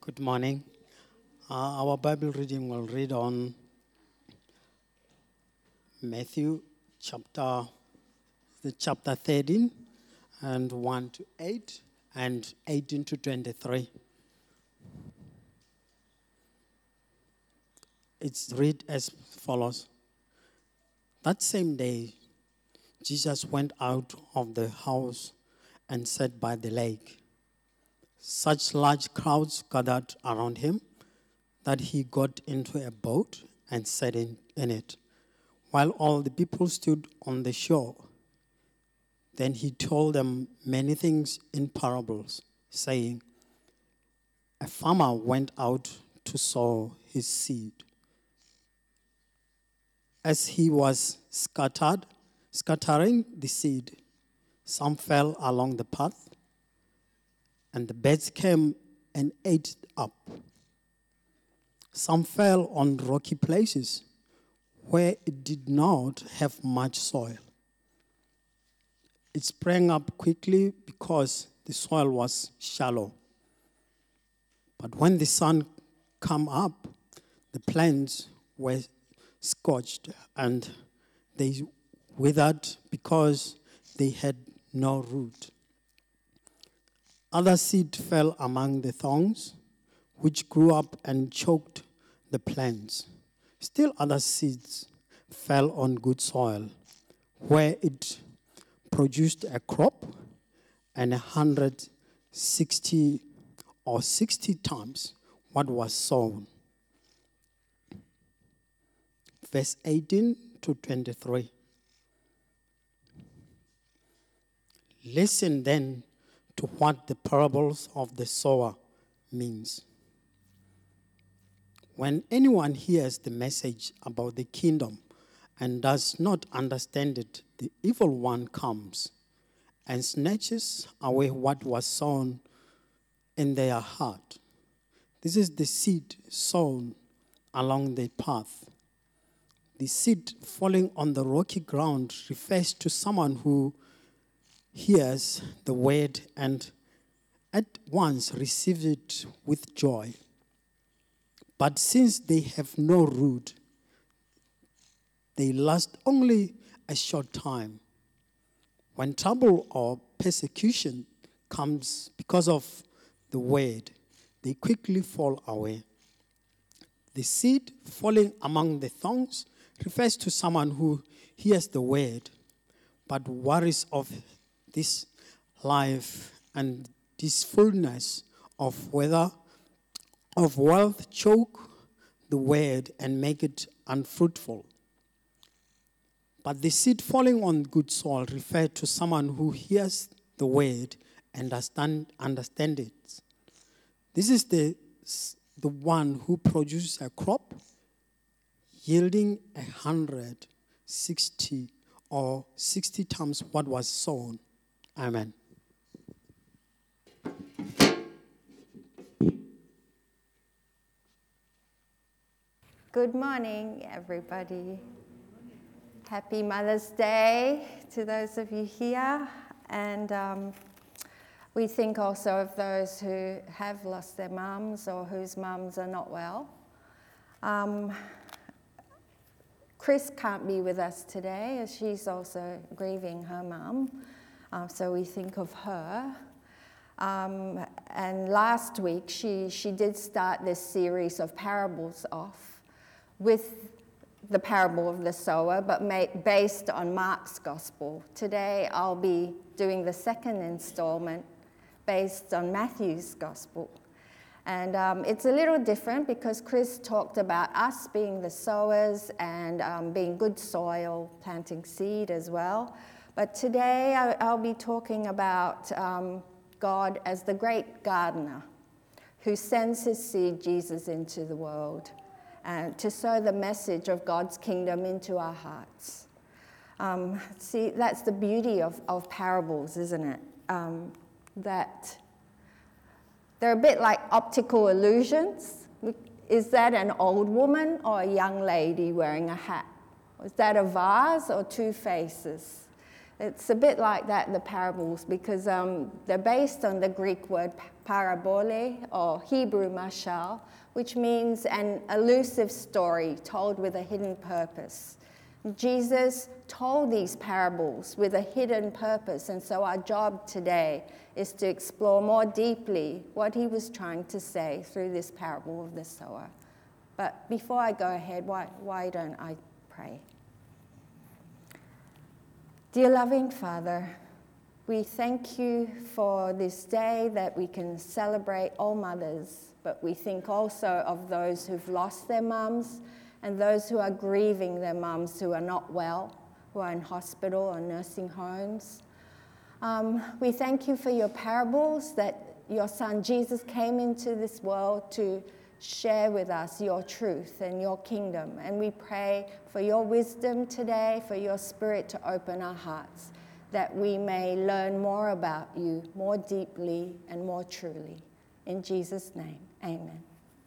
Good morning. Our Bible reading will read on Matthew chapter 13 and 1 to 8 and 18 to 23. It's read as follows. That same day, Jesus went out of the house and sat by the lake. Such large crowds gathered around him that he got into a boat and sat in it, while all the people stood on the shore. Then he told them many things in parables, saying, a farmer went out to sow his seed. As he was scattering the seed, some fell along the path, and the birds came and ate it up. Some fell on rocky places where it did not have much soil. It sprang up quickly because the soil was shallow. But when the sun came up, the plants were scorched and they withered because they had no root. Other seed fell among the thorns, which grew up and choked the plants. Still other seeds fell on good soil, where it produced a crop and 160 or 60 times what was sown. Verse 18 to 23. Listen then to what the parables of the sower means. When anyone hears the message about the kingdom and does not understand it, the evil one comes and snatches away what was sown in their heart. This is the seed sown along the path. The seed falling on the rocky ground refers to someone who hears the word and at once receives it with joy. But since they have no root, they last only a short time. When trouble or persecution comes because of the word, they quickly fall away. The seed falling among the thorns refers to someone who hears the word, but worries of this life and this fullness of wealth choke the word and make it unfruitful. But the seed falling on good soil refers to someone who hears the word and understand it. This is the one who produces a crop yielding 160 or 60 times what was sown. Amen. Good morning, everybody. Happy Mother's Day to those of you here. And we think also of those who have lost their mums or whose mums are not well. Chris can't be with us today as she's also grieving her mum. So we think of her. And last week she did start this series of parables off with the parable of the sower, but based on Mark's gospel. Today I'll be doing the second installment based on Matthew's gospel. And it's a little different because Chris talked about us being the sowers and being good soil, planting seed as well. But today I'll be talking about God as the great gardener who sends his seed, Jesus, into the world and to sow the message of God's kingdom into our hearts. See, that's the beauty of parables, isn't it? That they're a bit like optical illusions. Is that an old woman or a young lady wearing a hat? Is that a vase or two faces? It's a bit like that, the parables, because they're based on the Greek word parabole, or Hebrew mashal, which means an elusive story told with a hidden purpose. Jesus told these parables with a hidden purpose, and so our job today is to explore more deeply what he was trying to say through this parable of the sower. But before I go ahead, why don't I pray? Dear loving Father, we thank you for this day that we can celebrate all mothers, but we think also of those who've lost their mums and those who are grieving their mums who are not well, who are in hospital or nursing homes. We thank you for your parables, that your son Jesus came into this world to share with us your truth and your kingdom. And we pray for your wisdom today, for your spirit to open our hearts, that we may learn more about you more deeply and more truly. In Jesus' name, amen.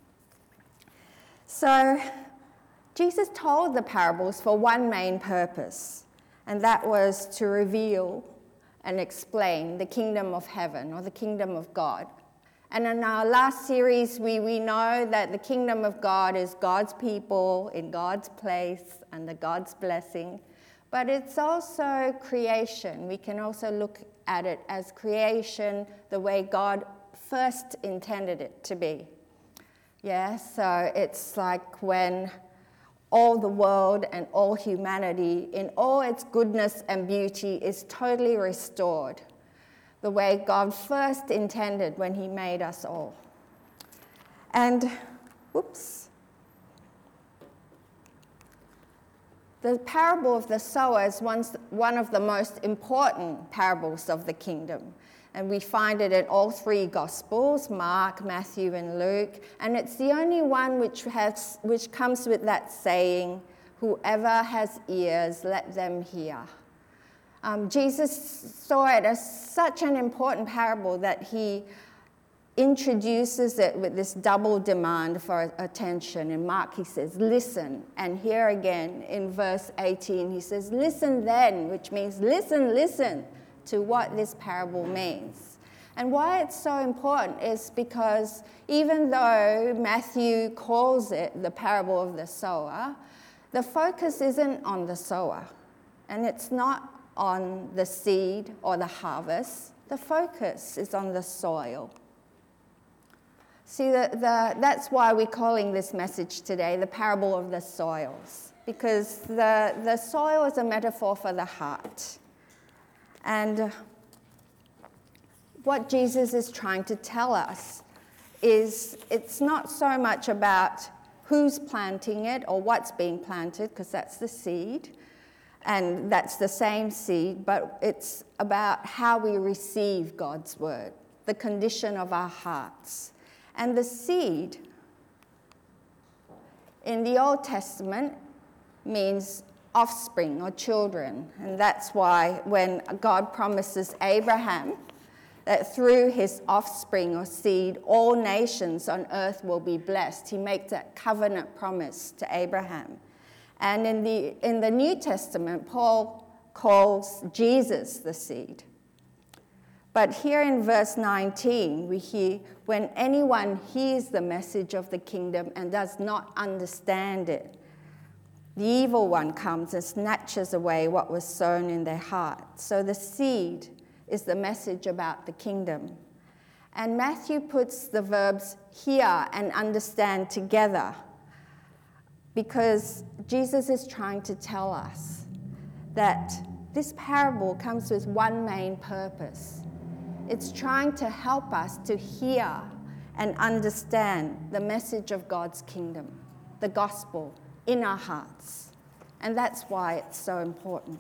So, Jesus told the parables for one main purpose, and that was to reveal and explain the kingdom of heaven, or the kingdom of God. And in our last series, we know that the kingdom of God is God's people in God's place under God's blessing. But it's also creation. We can also look at it as creation the way God first intended it to be. Yeah, so it's like when all the world and all humanity in all its goodness and beauty is totally restored, the way God first intended when he made us all. And, the parable of the sower is one of the most important parables of the kingdom. And we find it in all three Gospels, Mark, Matthew, and Luke. And it's the only one which comes with that saying, whoever has ears, let them hear. Jesus saw it as such an important parable that he introduces it with this double demand for attention. In Mark, he says, listen. And here again, in verse 18, he says, listen then, which means listen to what this parable means. And why it's so important is because even though Matthew calls it the parable of the sower, the focus isn't on the sower, and it's not on the seed or the harvest. The focus is on the soil. See, that's why we're calling this message today the parable of the soils, because the soil is a metaphor for the heart. And what Jesus is trying to tell us is it's not so much about who's planting it or what's being planted, because that's the seed, and that's the same seed, but it's about how we receive God's word, the condition of our hearts. And the seed in the Old Testament means offspring or children. And that's why when God promises Abraham that through his offspring or seed, all nations on earth will be blessed, he makes that covenant promise to Abraham. And in the New Testament, Paul calls Jesus the seed. But here in verse 19, we hear, when anyone hears the message of the kingdom and does not understand it, the evil one comes and snatches away what was sown in their heart. So the seed is the message about the kingdom. And Matthew puts the verbs hear and understand together because Jesus is trying to tell us that this parable comes with one main purpose. It's trying to help us to hear and understand the message of God's kingdom, the gospel, in our hearts. And that's why it's so important.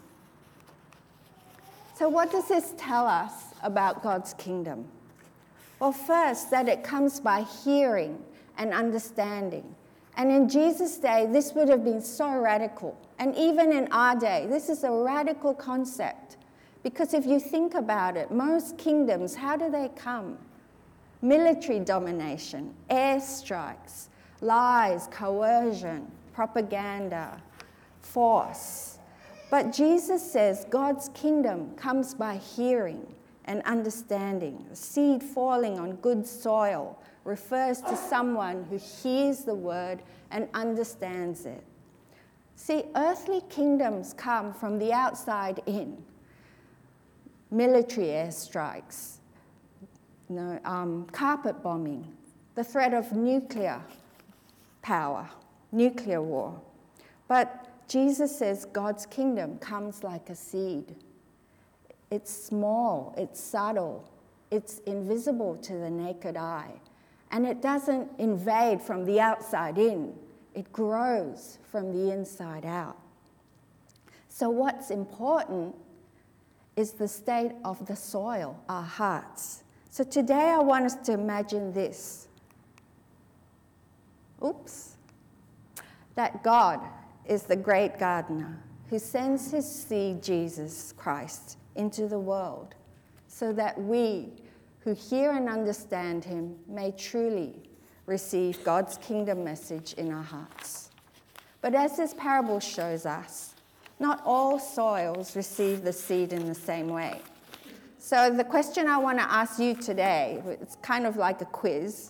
So what does this tell us about God's kingdom? Well, first, that it comes by hearing and understanding. And in Jesus' day, this would have been so radical. And even in our day, this is a radical concept. Because if you think about it, most kingdoms, how do they come? Military domination, airstrikes, lies, coercion, propaganda, force. But Jesus says God's kingdom comes by hearing and understanding. The seed falling on good soil refers to someone who hears the word and understands it. See, earthly kingdoms come from the outside in. Military airstrikes, carpet bombing, the threat of nuclear power, nuclear war. But Jesus says God's kingdom comes like a seed. It's small, it's subtle, it's invisible to the naked eye, and it doesn't invade from the outside in. It grows from the inside out. So what's important is the state of the soil, our hearts. So today I want us to imagine this. That God is the great gardener who sends his seed, Jesus Christ, into the world so that we who hear and understand him may truly receive God's kingdom message in our hearts. But as this parable shows us, not all soils receive the seed in the same way. So the question I want to ask you today, it's kind of like a quiz.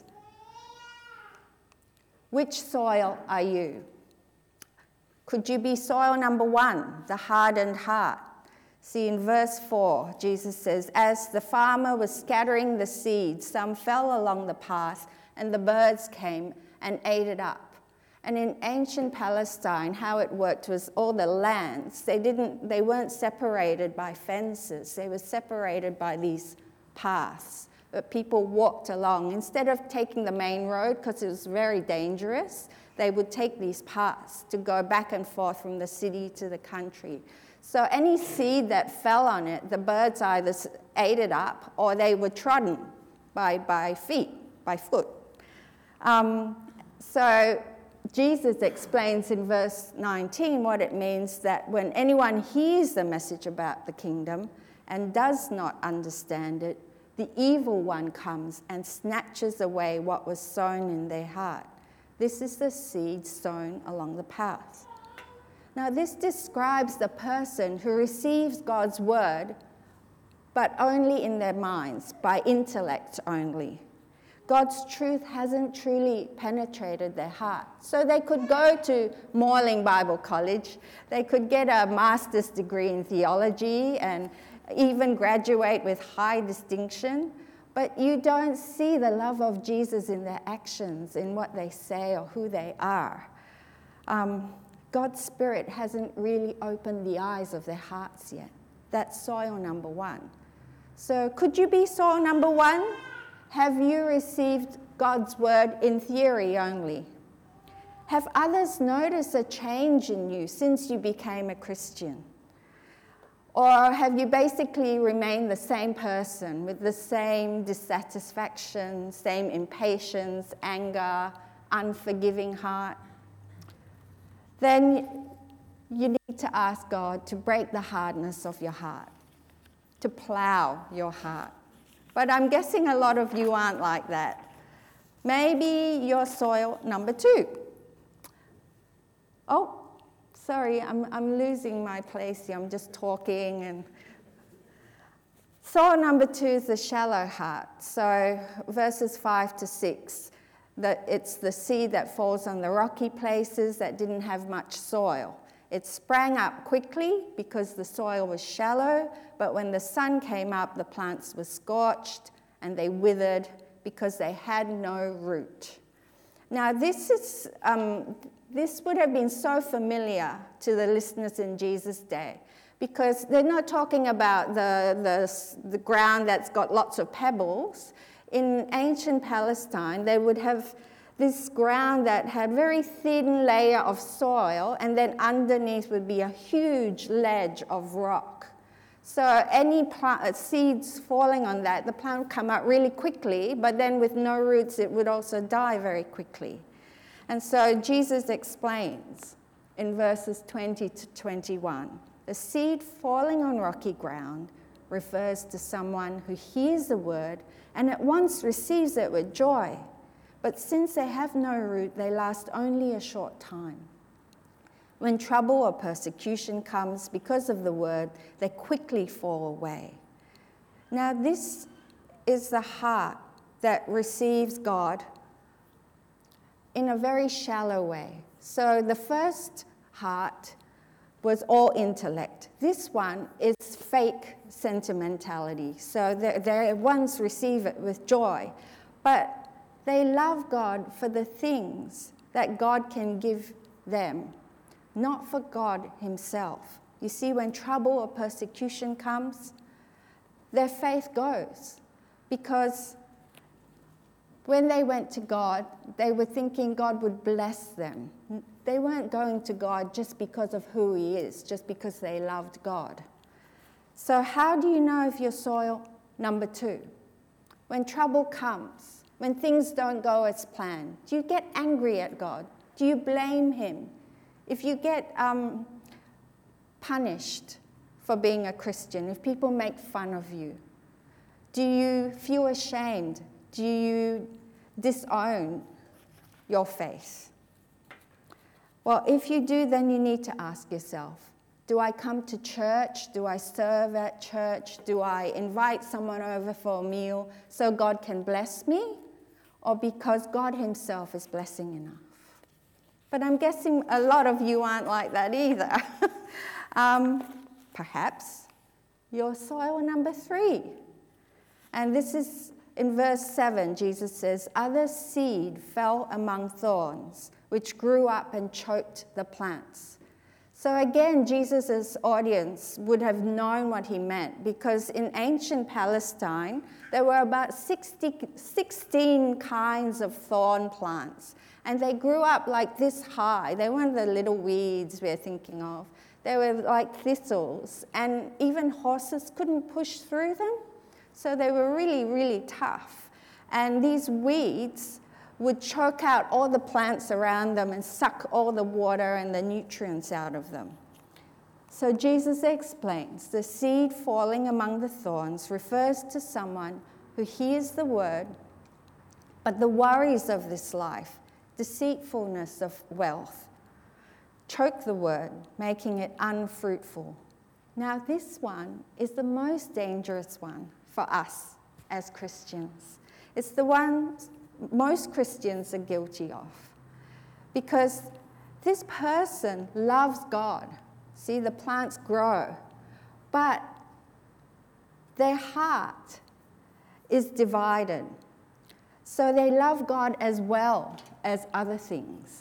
Which soil are you? Could you be soil number 1, the hardened heart? See, in verse 4, Jesus says, as the farmer was scattering the seed, some fell along the path, and the birds came and ate it up. And in ancient Palestine, how it worked was all the lands, they weren't separated by fences. They were separated by these paths that people walked along. Instead of taking the main road, because it was very dangerous, they would take these paths to go back and forth from the city to the country. So any seed that fell on it, the birds either ate it up or they were trodden by foot. So Jesus explains in verse 19 what it means that when anyone hears the message about the kingdom and does not understand it, the evil one comes and snatches away what was sown in their heart. This is the seed sown along the path. Now, this describes the person who receives God's word, but only in their minds, by intellect only. God's truth hasn't truly penetrated their heart. So they could go to Morling Bible College, they could get a master's degree in theology and even graduate with high distinction, but you don't see the love of Jesus in their actions, in what they say or who they are. God's Spirit hasn't really opened the eyes of their hearts yet. That's soil number 1. So could you be soil number 1? Have you received God's word in theory only? Have others noticed a change in you since you became a Christian? Or have you basically remained the same person with the same dissatisfaction, same impatience, anger, unforgiving heart? Then you need to ask God to break the hardness of your heart, to plow your heart. But I'm guessing a lot of you aren't like that. Maybe you're soil number 2. Oh, sorry, I'm losing my place here. I'm just talking. And soil number 2 is the shallow heart. So verses 5 to 6, it's the seed that falls on the rocky places that didn't have much soil. It sprang up quickly because the soil was shallow, but when the sun came up, the plants were scorched and they withered because they had no root. Now, this would have been so familiar to the listeners in Jesus' day because they're not talking about the ground that's got lots of pebbles. In ancient Palestine, they would have this ground that had very thin layer of soil, and then underneath would be a huge ledge of rock. So any seeds falling on that, the plant would come up really quickly, but then with no roots, it would also die very quickly. And so Jesus explains in verses 20 to 21, the seed falling on rocky ground refers to someone who hears the word and at once receives it with joy. But since they have no root, they last only a short time. When trouble or persecution comes because of the word, they quickly fall away. Now, this is the heart that receives God in a very shallow way. So the first heart was all intellect. This one is fake sentimentality. So the ones receive it with joy, but they love God for the things that God can give them, not for God himself. You see, when trouble or persecution comes, their faith goes, because when they went to God, they were thinking God would bless them. They weren't going to God just because of who he is, just because they loved God. So how do you know if you're soil number 2? When trouble comes, when things don't go as planned, do you get angry at God? Do you blame him? If you get punished for being a Christian, if people make fun of you, do you feel ashamed? Do you disown your faith? Well, if you do, then you need to ask yourself, do I come to church? Do I serve at church? Do I invite someone over for a meal so God can bless me? Or because God himself is blessing enough? But I'm guessing a lot of you aren't like that either. Perhaps you're soil number 3. And this is in verse 7, Jesus says, other seed fell among thorns, which grew up and choked the plants. So again, Jesus' audience would have known what he meant, because in ancient Palestine, there were about 16 kinds of thorn plants. And they grew up like this high. They weren't the little weeds we're thinking of. They were like thistles. And even horses couldn't push through them. So they were really, really tough. And these weeds would choke out all the plants around them and suck all the water and the nutrients out of them. So Jesus explains, the seed falling among the thorns refers to someone who hears the word, but the worries of this life, deceitfulness of wealth, choke the word, making it unfruitful. Now this one is the most dangerous one for us as Christians. It's the one most Christians are guilty of, because this person loves God. See, the plants grow, but their heart is divided. So they love God as well as other things.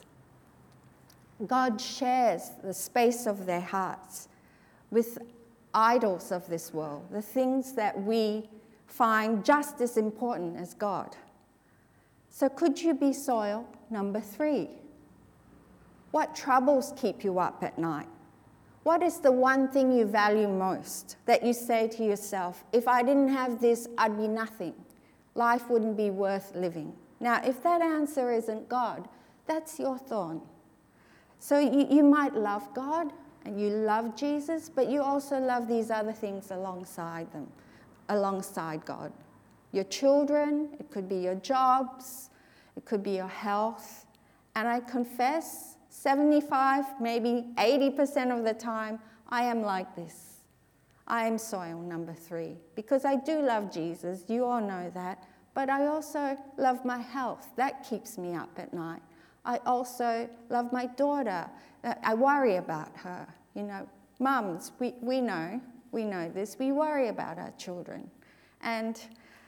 God shares the space of their hearts with idols of this world, the things that we find just as important as God. So could you be soil number 3? What troubles keep you up at night? What is the one thing you value most that you say to yourself, if I didn't have this, I'd be nothing. Life wouldn't be worth living. Now, if that answer isn't God, that's your thorn. So you might love God and you love Jesus, but you also love these other things alongside them, alongside God. Your children, it could be your jobs, it could be your health. And I confess, 75, maybe 80% of the time, I am like this. I am soil number 3, because I do love Jesus, you all know that, but I also love my health. That keeps me up at night. I also love my daughter. I worry about her. You know, mums, we know this. We worry about our children. And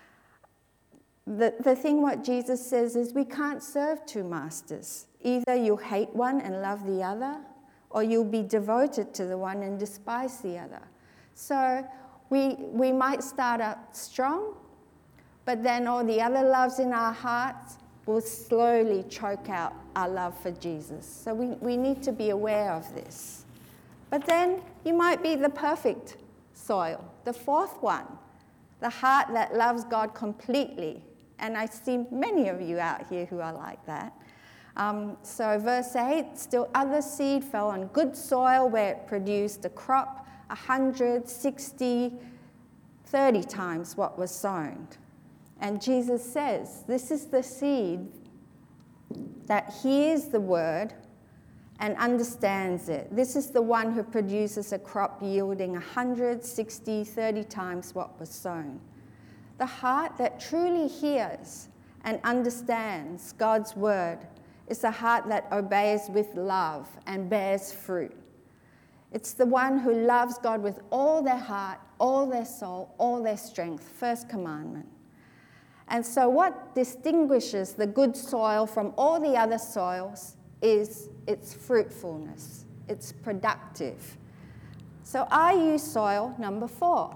the thing what Jesus says is we can't serve 2 masters. Either you'll hate one and love the other, or you'll be devoted to the one and despise the other. So we might start out strong, but then all the other loves in our hearts will slowly choke out our love for Jesus. So we need to be aware of this. But then you might be the perfect soil, the 4th one, the heart that loves God completely. And I see many of you out here who are like that. So verse 8, still other seed fell on good soil where it produced a crop 100, 60, 30 times what was sown. And Jesus says, this is the seed that hears the word and understands it. This is the one who produces a crop yielding 100, 60, 30 times what was sown. The heart that truly hears and understands God's word is a heart that obeys with love and bears fruit. It's the one who loves God with all their heart, all their soul, all their strength. First commandment. And so what distinguishes the good soil from all the other soils is its fruitfulness. It's productive. So are you soil number 4?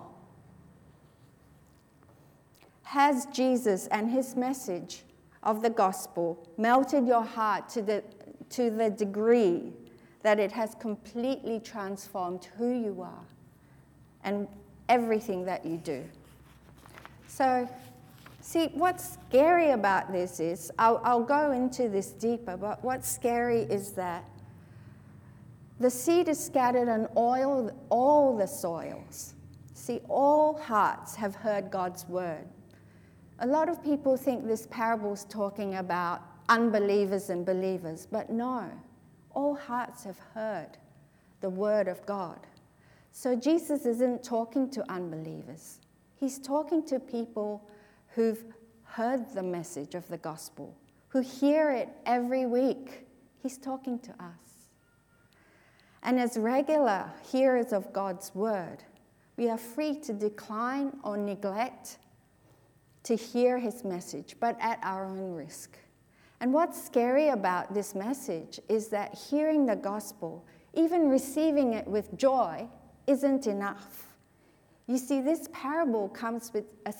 Has Jesus and his message of the gospel melted your heart to the degree that it has completely transformed who you are and everything that you do? So, see, what's scary about this is, I'll go into this deeper, but what's scary is that the seed is scattered on all the soils. See, all hearts have heard God's word. A lot of people think this parable is talking about unbelievers and believers, but no, all hearts have heard the word of God. So Jesus isn't talking to unbelievers. He's talking to people who've heard the message of the gospel, who hear it every week. He's talking to us. And as regular hearers of God's word, we are free to decline or neglect to hear his message, but at our own risk. And what's scary about this message is that hearing the gospel, even receiving it with joy, isn't enough. You see, this parable comes with a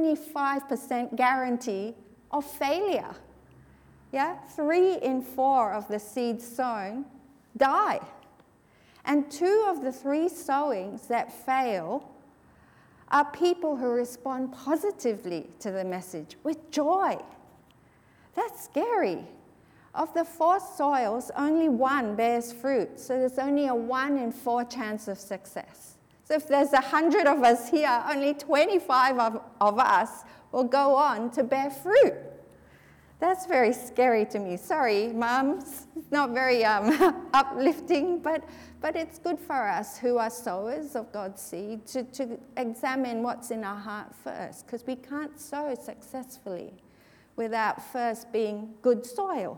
75% guarantee of failure. Yeah, 3 in 4 of the seeds sown die. And 2 of the 3 sowings that fail are people who respond positively to the message with joy. That's scary. Of the 4 soils, only 1 bears fruit, so there's only a 1 in 4 chance of success. So if there's 100 of us here, only 25 of us will go on to bear fruit. That's very scary to me. Sorry, mums, it's not very uplifting, but it's good for us who are sowers of God's seed to examine what's in our heart first, because we can't sow successfully without first being good soil.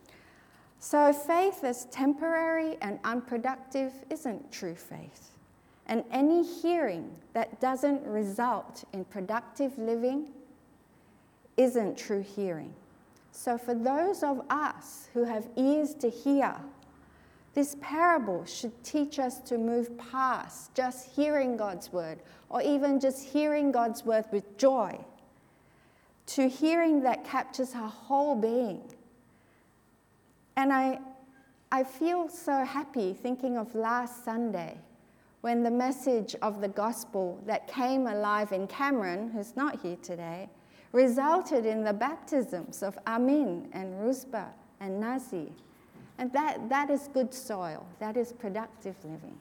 So faith as temporary and unproductive isn't true faith. And any hearing that doesn't result in productive living isn't true hearing. So for those of us who have ears to hear, this parable should teach us to move past just hearing God's word, or even just hearing God's word with joy, to hearing that captures our whole being. And I feel so happy thinking of last Sunday, when the message of the gospel that came alive in Cameron, who's not here today, resulted in the baptisms of Amin and Rusba and Nazi. And that is good soil. That is productive living.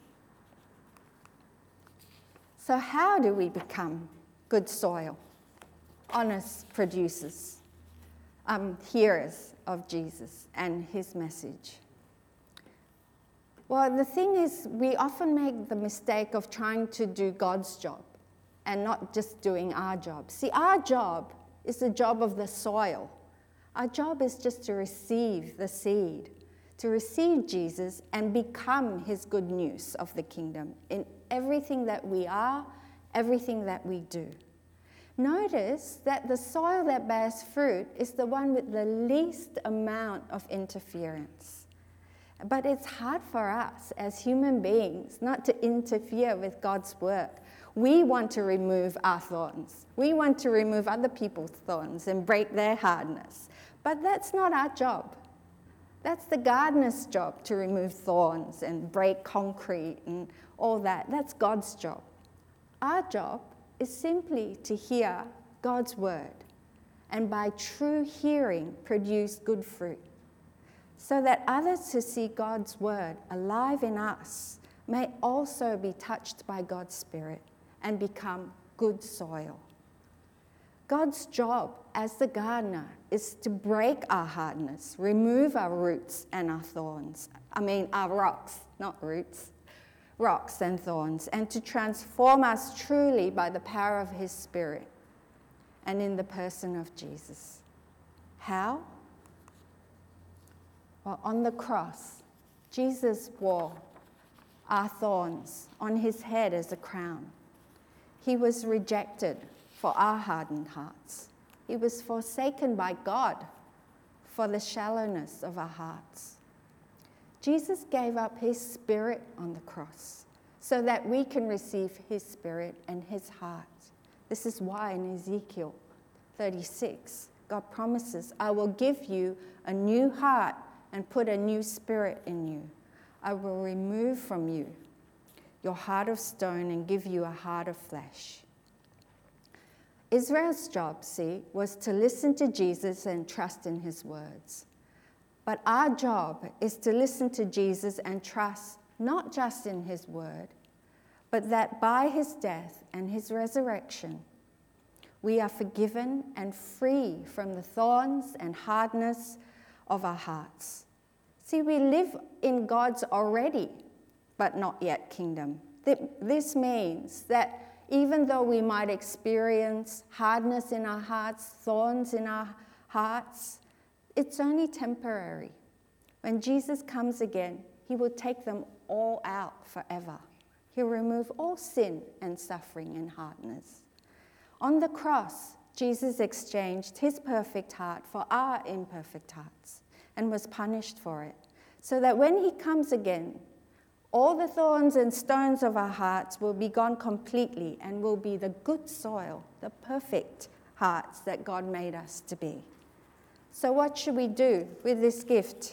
So how do we become good soil? Honest producers, hearers of Jesus and his message. Well, the thing is, we often make the mistake of trying to do God's job and not just doing our job. See, our job is the job of the soil. Our job is just to receive the seed, to receive Jesus and become his good news of the kingdom in everything that we are, everything that we do. Notice that the soil that bears fruit is the one with the least amount of interference. But it's hard for us as human beings not to interfere with God's work. We want to remove our thorns. We want to remove other people's thorns and break their hardness. But that's not our job. That's the gardener's job, to remove thorns and break concrete and all that. That's God's job. Our job is simply to hear God's word and by true hearing produce good fruit, so that others who see God's word alive in us may also be touched by God's Spirit and become good soil. God's job as the gardener is to break our hardness, remove our roots and our thorns. Our rocks, not roots, rocks and thorns, and to transform us truly by the power of his Spirit and in the person of Jesus. How? Well, on the cross, Jesus wore our thorns on his head as a crown. He was rejected for our hardened hearts. He was forsaken by God for the shallowness of our hearts. Jesus gave up his Spirit on the cross so that we can receive his Spirit and his heart. This is why in Ezekiel 36, God promises, I will give you a new heart and put a new spirit in you. I will remove from you your heart of stone and give you a heart of flesh. Israel's job, was to listen to Jesus and trust in his words. But our job is to listen to Jesus and trust not just in his word, but that by his death and his resurrection, we are forgiven and free from the thorns and hardness of our hearts. See, we live in God's already, but not yet kingdom. This means that even though we might experience hardness in our hearts, thorns in our hearts, it's only temporary. When Jesus comes again, he will take them all out forever. He'll remove all sin and suffering and hardness. On the cross, Jesus exchanged his perfect heart for our imperfect hearts and was punished for it, so that when he comes again, all the thorns and stones of our hearts will be gone completely and will be the good soil, the perfect hearts that God made us to be. So what should we do with this gift?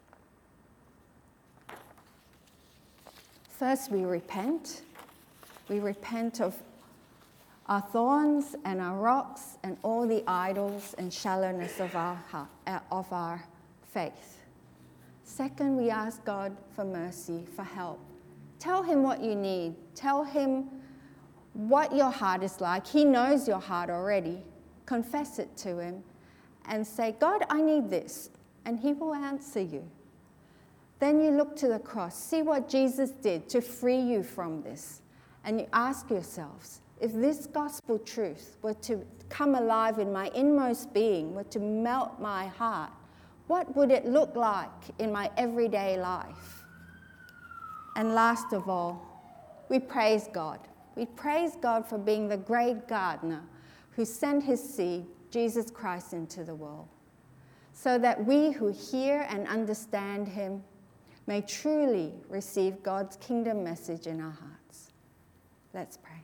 First, we repent. We repent of our thorns and our rocks and all the idols and shallowness of our faith. Second, we ask God for mercy, for help. Tell him what you need. Tell him what your heart is like. He knows your heart already. Confess it to him and say, God, I need this. And he will answer you. Then you look to the cross. See what Jesus did to free you from this. And you ask yourselves, if this gospel truth were to come alive in my inmost being, were to melt my heart, what would it look like in my everyday life? And last of all, we praise God. We praise God for being the great gardener who sent his seed, Jesus Christ, into the world, so that we who hear and understand him may truly receive God's kingdom message in our hearts. Let's pray.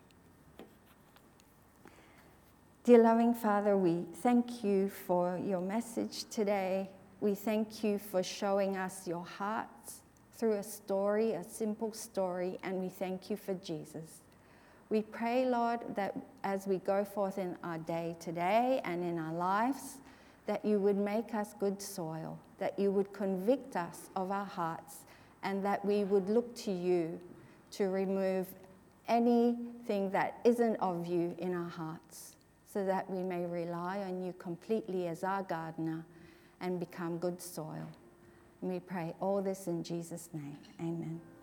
Dear loving Father, we thank you for your message today. We thank you for showing us your hearts through a story, a simple story, and we thank you for Jesus. We pray, Lord, that as we go forth in our day today and in our lives, that you would make us good soil, that you would convict us of our hearts, and that we would look to you to remove anything that isn't of you in our hearts, so that we may rely on you completely as our gardener and become good soil. And we pray all this in Jesus' name. Amen.